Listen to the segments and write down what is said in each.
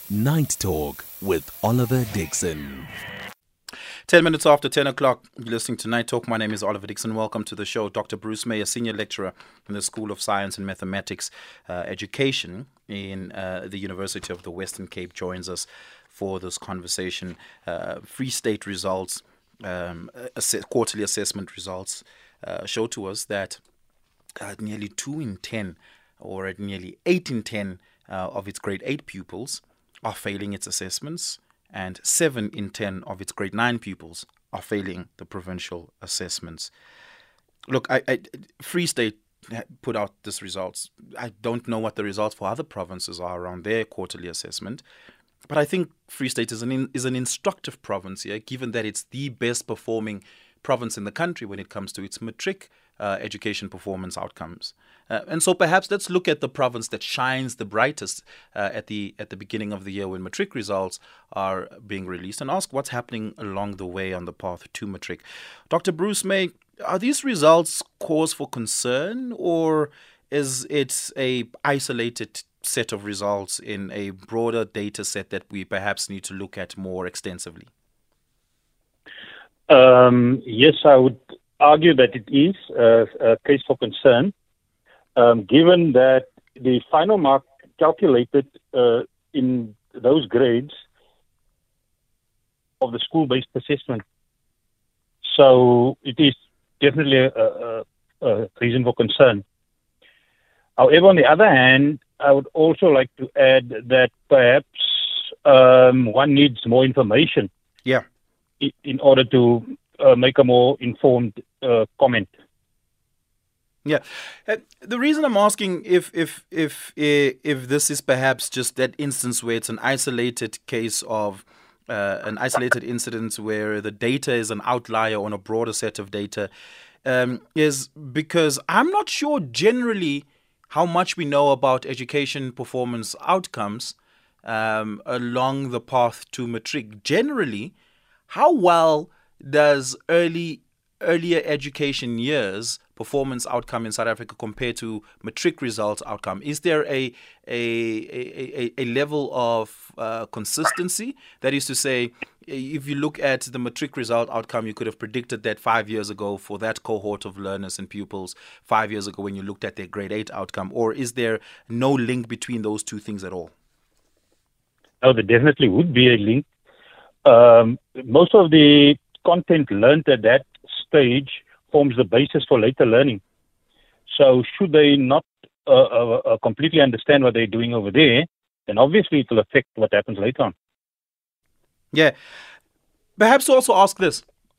Night Talk with Oliver Dixon. 10 minutes after 10 o'clock, you're listening to Night Talk. My name is Oliver Dixon. Welcome to the show. Dr. Bruce May, a senior lecturer in the School of Science and Mathematics Education in the University of the Western Cape, joins us for this conversation. Free State results, quarterly assessment results show to us that nearly 2 in 10 or nearly 8 in 10 of its grade 8 pupils are failing its assessments, and 7 in 10 of its grade 9 pupils are failing the provincial assessments. Look, Free State put out these results. I don't know what the results for other provinces are around their quarterly assessment, but I think Free State is an instructive province here, given that it's the best performing province in the country when it comes to its matric education performance outcomes. And so perhaps let's look at the province that shines the brightest at the beginning of the year when matric results are being released, and ask what's happening along the way on the path to matric. Dr. Bruce May, are these results cause for concern, or is it a isolated set of results in a broader data set that we perhaps need to look at more extensively? Yes, I would argue that it is a case for concern, given that the final mark calculated in those grades of the school-based assessment. So it is definitely a reason for concern. However, on the other hand, I would also like to add that perhaps one needs more information. Yeah. In order to make a more informed comment. Yeah, the reason I'm asking if this is perhaps just that instance where it's an isolated case of an isolated incident where the data is an outlier on a broader set of data, is because I'm not sure generally how much we know about education performance outcomes along the path to matric. Generally, how well does earlier education years performance outcome in South Africa compare to matric results outcome? Is there a level of consistency? That is to say, if you look at the matric result outcome, you could have predicted that 5 years ago for that cohort of learners and pupils, 5 years ago when you looked at their grade 8 outcome, or is there no link between those two things at all? Oh, there definitely would be a link. Most of the content learned at that stage forms the basis for later learning. So should they not completely understand what they're doing over there, then obviously it will affect what happens later on. Yeah. Perhaps also ask this.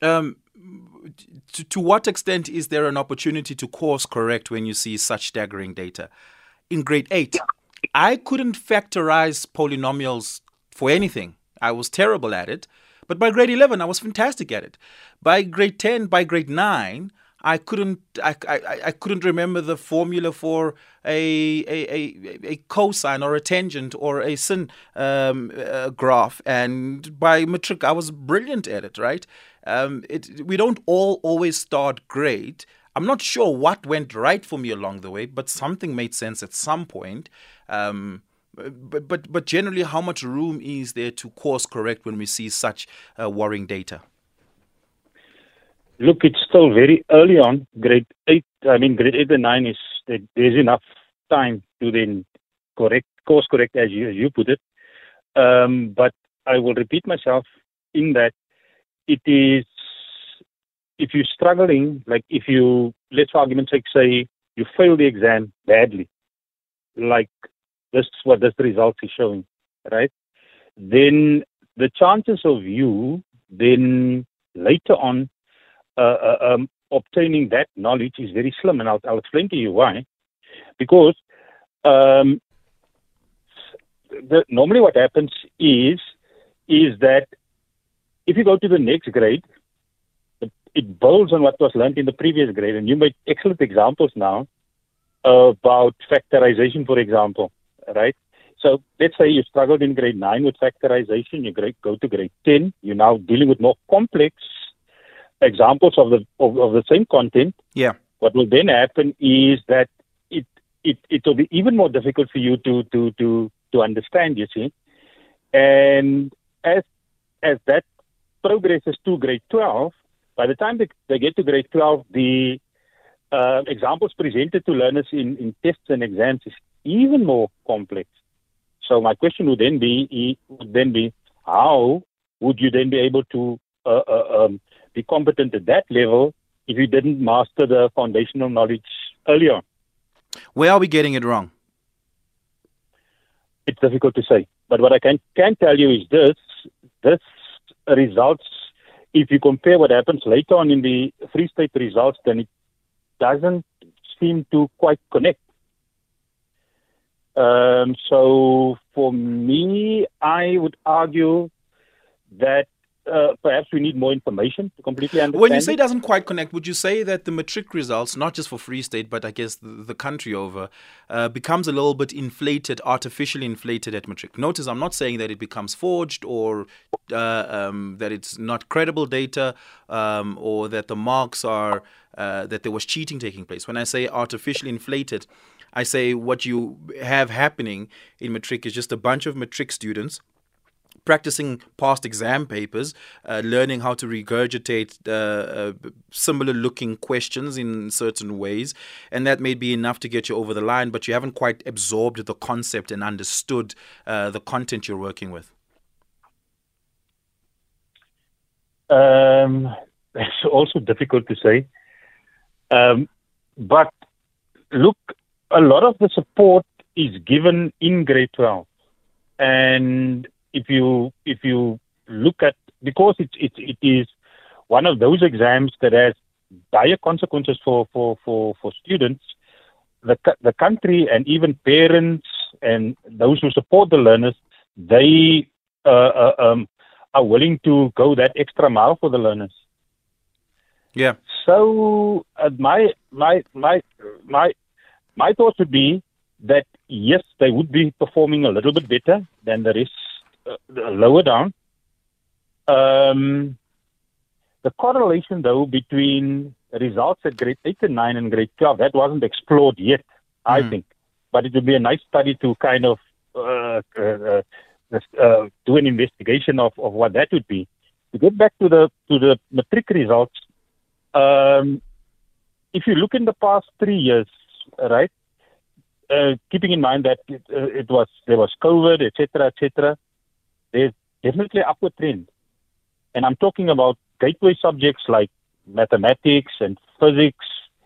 To what extent is there an opportunity to course correct when you see such staggering data? In grade 8, I couldn't factorize polynomials for anything. I was terrible at it. But by grade 11, I was fantastic at it. By grade 10, by grade 9, I couldn't remember the formula for a cosine or a tangent or a sin graph. And by matric, I was brilliant at it, right? We don't all always start great. I'm not sure what went right for me along the way, but something made sense at some point. But generally, how much room is there to course correct when we see such worrying data? Look, it's still very early on. Grade 8 and 9 is there's enough time to then course correct as you put it. But I will repeat myself in that it is, if you're struggling, like if you, let's for argument's sake say you fail the exam badly, like this is what this result is showing, right? Then the chances of you then later on obtaining that knowledge is very slim, and I'll explain to you why. Because normally what happens is that if you go to the next grade, it builds on what was learned in the previous grade, and you made excellent examples now about factorization, for example. Right? So let's say you struggled in grade 9 with factorization, you go to grade 10, you're now dealing with more complex examples of the same content. Yeah. What will then happen is that it will be even more difficult for you to understand, you see. And as that progresses to grade 12, by the time they get to grade 12, the examples presented to learners in tests and exams is even more complex. So my question would then be, how would you then be able to be competent at that level if you didn't master the foundational knowledge early on? Where are we getting it wrong? It's difficult to say. But what I can tell you is this results, if you compare what happens later on in the Free State results, then it doesn't seem to quite connect. So for me, I would argue that perhaps we need more information to completely understand. When you say it doesn't quite connect, would you say that the matric results, not just for Free State, but I guess the country over, becomes a little bit inflated, artificially inflated at matric? Notice I'm not saying that it becomes forged or that it's not credible data or that the marks are, that there was cheating taking place. When I say artificially inflated, I say what you have happening in matric is just a bunch of matric students practicing past exam papers, learning how to regurgitate similar looking questions in certain ways, and that may be enough to get you over the line, but you haven't quite absorbed the concept and understood the content you're working with. It's also difficult to say. But look, a lot of the support is given in grade 12. And if you look at, because it is one of those exams that has dire consequences for students, the country and even parents and those who support the learners, they are willing to go that extra mile for the learners. Yeah. So my thoughts would be that yes, they would be performing a little bit better than the rest lower down. The correlation, though, between results at grade 8 and 9 and grade 12, that wasn't explored yet, I think. But it would be a nice study to kind of do an investigation of what that would be. To get back to the matric results, if you look in the past 3 years, right, keeping in mind that there was COVID, etc., there's definitely an upward trend. And I'm talking about gateway subjects like mathematics and physics.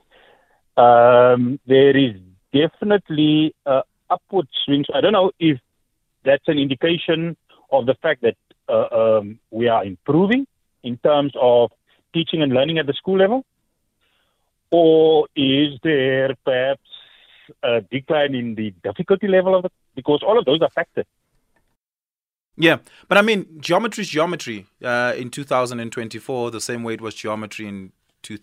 There is definitely an upward swing. So I don't know if that's an indication of the fact that we are improving in terms of teaching and learning at the school level, or is there perhaps a decline in the difficulty level of it? Because all of those are factors. Yeah, but I mean, geometry is geometry in 2024, the same way it was geometry in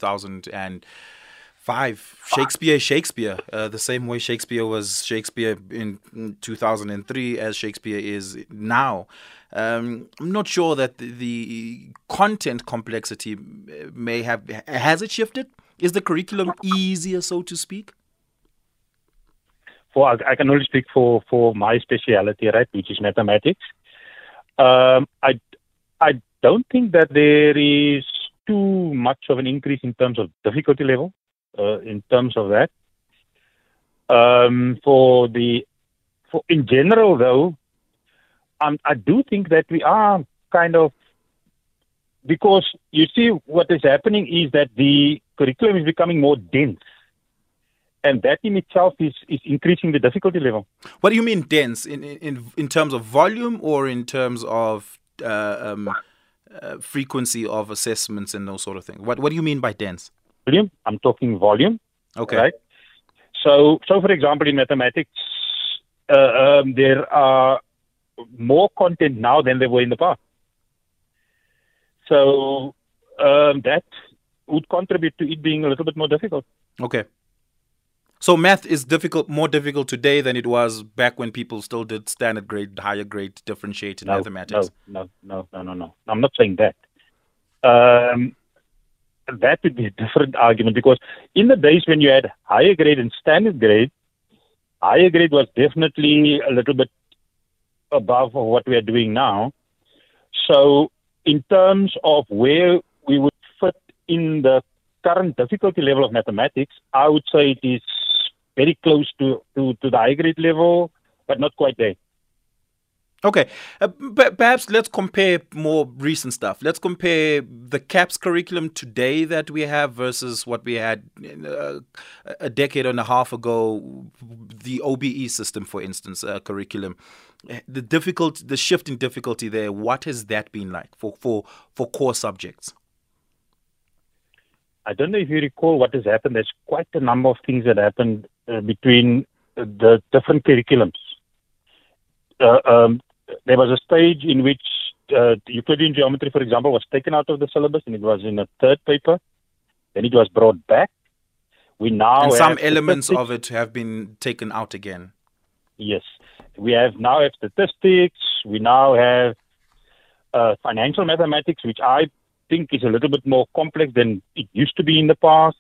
2005. Shakespeare is Shakespeare, the same way Shakespeare was Shakespeare in 2003 as Shakespeare is now. I'm not sure that the content complexity has it shifted? Is the curriculum easier, so to speak? I can only speak for my specialty, right, which is mathematics. I don't think that there is too much of an increase in terms of difficulty level, in terms of that. In general, though, I do think that we are kind of, because you see what is happening is that the curriculum is becoming more dense. And that in itself is increasing the difficulty level. What do you mean dense? In terms of volume or in terms of frequency of assessments and those sort of things? What do you mean by dense? Volume. I'm talking volume. Okay. Right? So for example, in mathematics, there are more content now than there were in the past. So that would contribute to it being a little bit more difficult. Okay. So math is more difficult today than it was back when people still did standard grade, higher grade, differentiated mathematics. No. I'm not saying that. That would be a different argument, because in the days when you had higher grade and standard grade, higher grade was definitely a little bit above what we are doing now. So in terms of where we would fit in the current difficulty level of mathematics, I would say it is very close to the high grade level, but not quite there. Okay, perhaps let's compare more recent stuff. Let's compare the CAPS curriculum today that we have versus what we had a decade and a half ago, the OBE system, for instance, curriculum. The shift in difficulty there, what has that been like for core subjects? I don't know if you recall what has happened. There's quite a number of things that happened between the different curriculums. There was a stage in which Euclidean geometry, for example, was taken out of the syllabus and it was in a third paper. Then it was brought back. We now and have some elements of it have been taken out again. Yes. We now have statistics. We now have financial mathematics, which I think is a little bit more complex than it used to be in the past.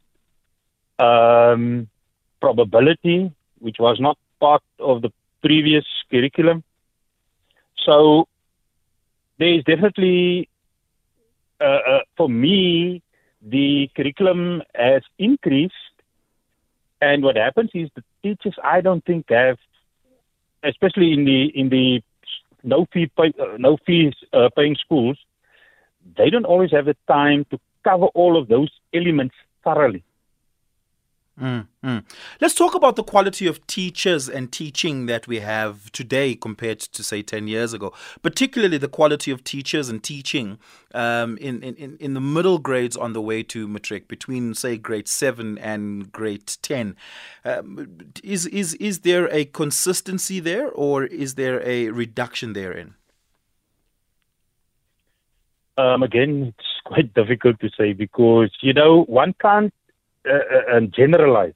Probability, which was not part of the previous curriculum. So there is definitely, for me, the curriculum has increased. And what happens is the teachers, I don't think have, especially in the no fees paying schools, they don't always have the time to cover all of those elements thoroughly. Let's talk about the quality of teachers and teaching that we have today compared to, say, 10 years ago, particularly the quality of teachers and teaching in the middle grades on the way to matric, between, say, grade 7 and grade 10. Is there a consistency there, or is there a reduction therein? Again, it's quite difficult to say because, one can't generalize.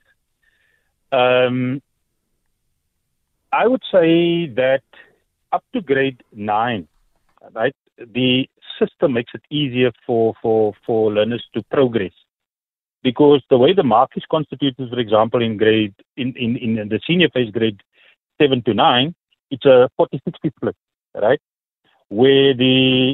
I would say that up to grade 9, right, the system makes it easier for learners to progress. Because the way the mark is constituted, for example, in the senior phase, grade 7 to 9, it's a 40-60 split, right? Where the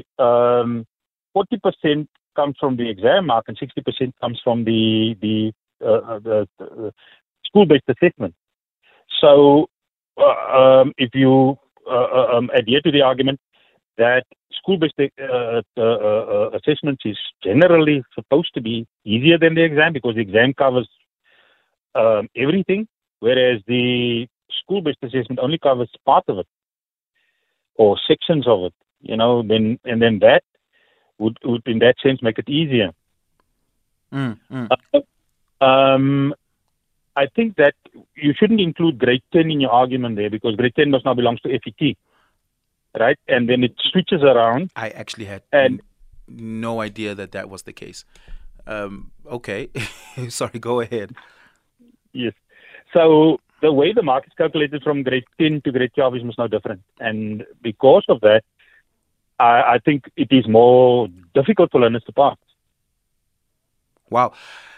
40% comes from the exam mark and 60% comes from the school-based assessment. So if you adhere to the argument that school-based assessment is generally supposed to be easier than the exam because the exam covers everything, whereas the school-based assessment only covers part of it or sections of it, then that would in that sense make it easier. I think that you shouldn't include grade 10 in your argument there because grade 10 now belongs to FET, right? And then it switches around. I actually had no idea that was the case. Okay. Sorry, go ahead. Yes. So the way the mark is calculated from grade 10 to grade 12 is much now different. And because of that, I think it is more difficult for learners to pass. Wow.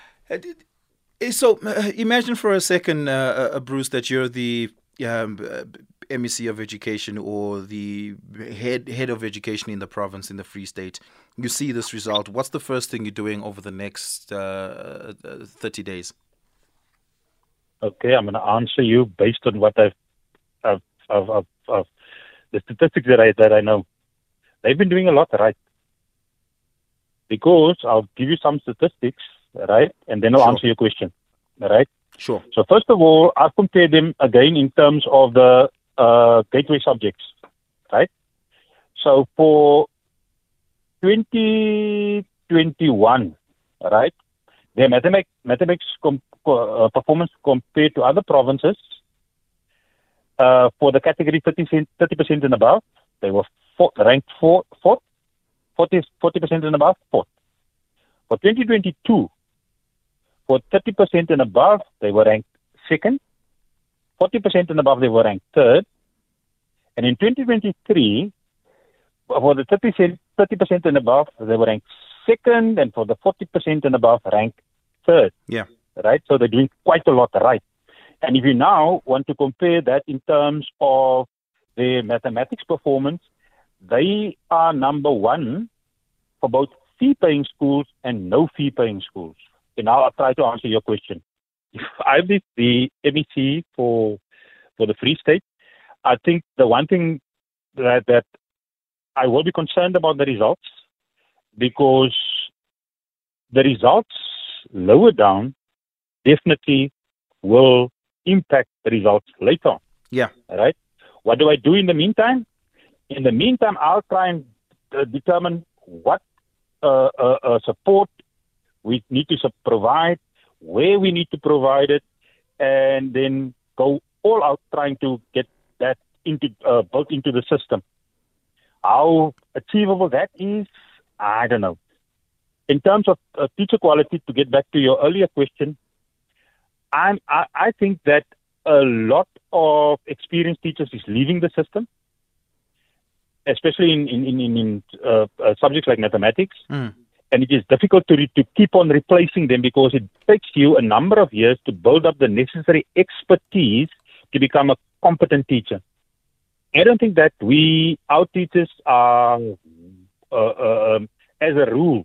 So imagine for a second, Bruce, that you're the MEC of education or the head of education in the province, in the Free State. You see this result. What's the first thing you're doing over the next 30 days? Okay, I'm going to answer you based on what I've the statistics that I know. They've been doing a lot right. Because I'll give you some statistics, right? And then I'll answer your question, right? Sure. So first of all, I've compared them again in terms of the gateway subjects, right? So for 2021, right, their mathematics performance compared to other provinces for the category 30% and above, they were ranked fourth, 40% and above, fourth. For 2022, for 30% and above, they were ranked second. 40% and above, they were ranked third. And in 2023, for the 30% and above, they were ranked second. And for the 40% and above, ranked third. Yeah. Right? So they're doing quite a lot right. And if you now want to compare that in terms of their mathematics performance, they are number one for both fee-paying schools and no fee-paying schools. Okay, now I'll try to answer your question. If I did the MEC for the Free State, I think the one thing that I will be concerned about the results, because the results lower down definitely will impact the results later on. Yeah. All right. What do I do in the meantime? In the meantime, I'll try and determine what support we need to provide, where we need to provide it, and then go all out trying to get that built into the system. How achievable that is, I don't know. In terms of teacher quality, to get back to your earlier question, I think that a lot of experienced teachers is leaving the system, especially in subjects like mathematics. And it is difficult to keep on replacing them, because it takes you a number of years to build up the necessary expertise to become a competent teacher. I don't think that our teachers are, as a rule,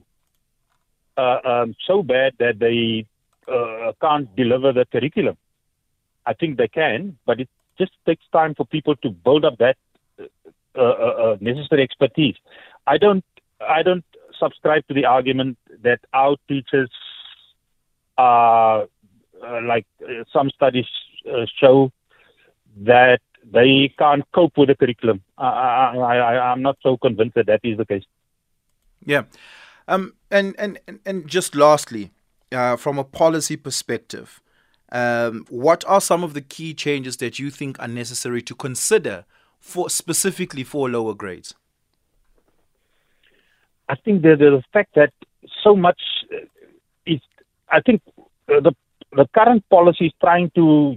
so bad that they can't deliver the curriculum. I think they can, but it just takes time for people to build up that necessary expertise. I don't subscribe to the argument that our teachers are like some studies show that they can't cope with the curriculum. I'm not so convinced that is the case. Yeah. And just lastly, from a policy perspective, what are some of the key changes that you think are necessary to consider specifically for lower grades? I think the fact that so much is, I think the current policy is trying to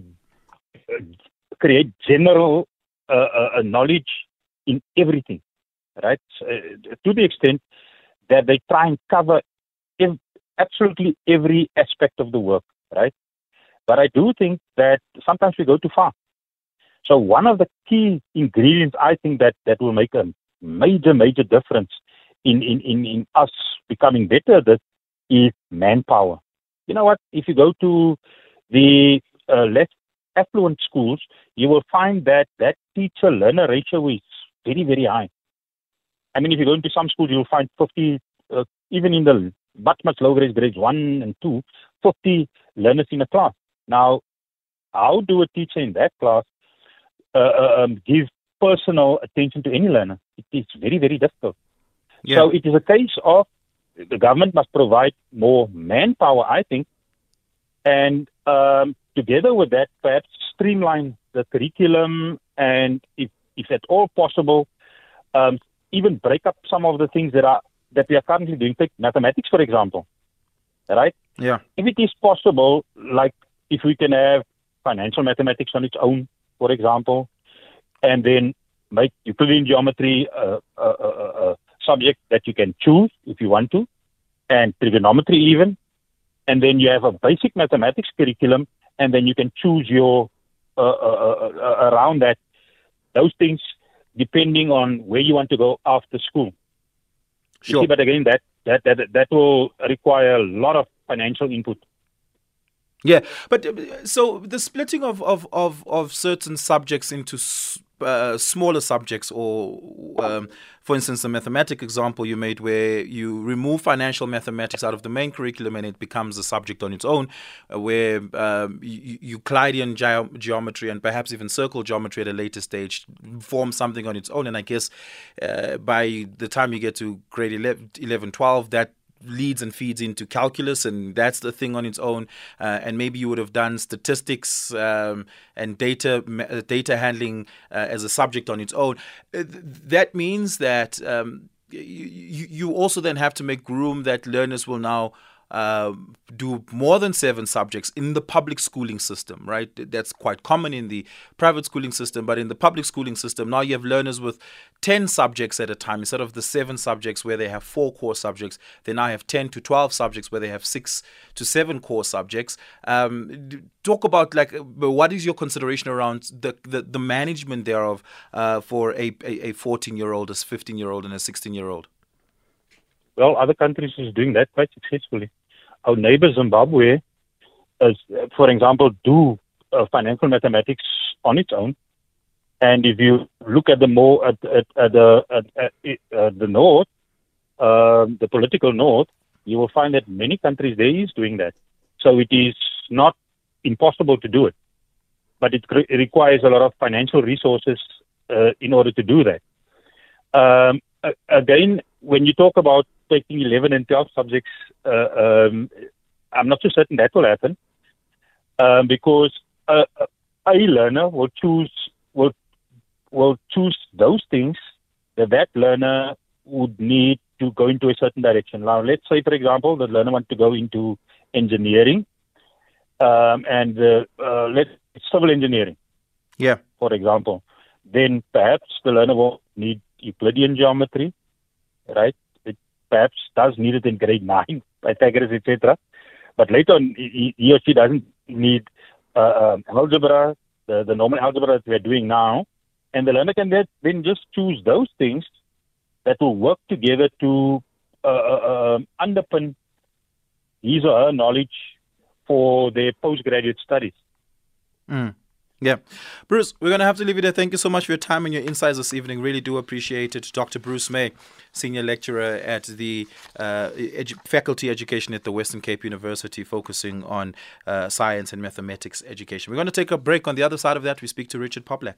create general knowledge in everything, right? To the extent that they try and cover absolutely every aspect of the work, right? But I do think that sometimes we go too far. So one of the key ingredients, I think, that will make a major difference in us becoming better at this is manpower. You know what? If you go to the less affluent schools, you will find that teacher-learner ratio is very, very high. I mean, if you go into some schools, you'll find 50, even in the much lower grades 1 and 2, 50 learners in a class. Now, how do a teacher in that class give personal attention to any learner? It is very, very difficult. Yeah. So it is a case of the government must provide more manpower, I think, and together with that, perhaps streamline the curriculum, and if at all possible, even break up some of the things that we are currently doing. Take mathematics, for example, right? Yeah. If it is possible, like if we can have financial mathematics on its own, for example, and then make Euclidean geometry a subject that you can choose if you want to, and trigonometry even, and then you have a basic mathematics curriculum, and then you can choose your around that, those things, depending on where you want to go after school. Sure. See, but again, that will require a lot of financial input. Yeah, but so the splitting of certain subjects into smaller subjects, or for instance, the mathematic example you made where you remove financial mathematics out of the main curriculum and it becomes a subject on its own, where Euclidean geometry and perhaps even circle geometry at a later stage form something on its own. And I guess by the time you get to grade 11, 12, that leads and feeds into calculus, and that's the thing on its own. And maybe you would have done statistics and data handling as a subject on its own. That means that you also then have to make room that learners will now do more than 7 subjects in the public schooling system, right? That's quite common in the private schooling system, but in the public schooling system, now you have learners with 10 subjects at a time instead of the 7 subjects where they have 4 core subjects. They now have 10 to 12 subjects where they have 6 to 7 core subjects. Talk about what is your consideration around the management thereof for a 14-year-old, a 15-year-old, and a 16-year-old? Well, other countries is doing that quite successfully. Our neighbor Zimbabwe, for example, do financial mathematics on its own. And if you look at the north, the political north, you will find that many countries there is doing that. So it is not impossible to do it, but it requires a lot of financial resources in order to do that. Again, when you talk about taking 11 and 12 subjects, I'm not so certain that will happen because a learner will choose those things that learner would need to go into a certain direction. Now, let's say, for example, the learner wants to go into engineering and civil engineering. Yeah. For example, then perhaps the learner will need Euclidean geometry, right? It perhaps does need it in grade 9, Pythagoras, etc. But later on, he or she doesn't need algebra, the normal algebra that we're doing now. And the learner can then just choose those things that will work together to underpin his or her knowledge for their postgraduate studies. Yeah. Bruce, we're going to have to leave it there. Thank you so much for your time and your insights this evening. Really do appreciate it. Dr. Bruce May, Senior Lecturer at the Faculty Education at the Western Cape University, focusing on science and mathematics education. We're going to take a break. On the other side of that, we speak to Richard Poplak.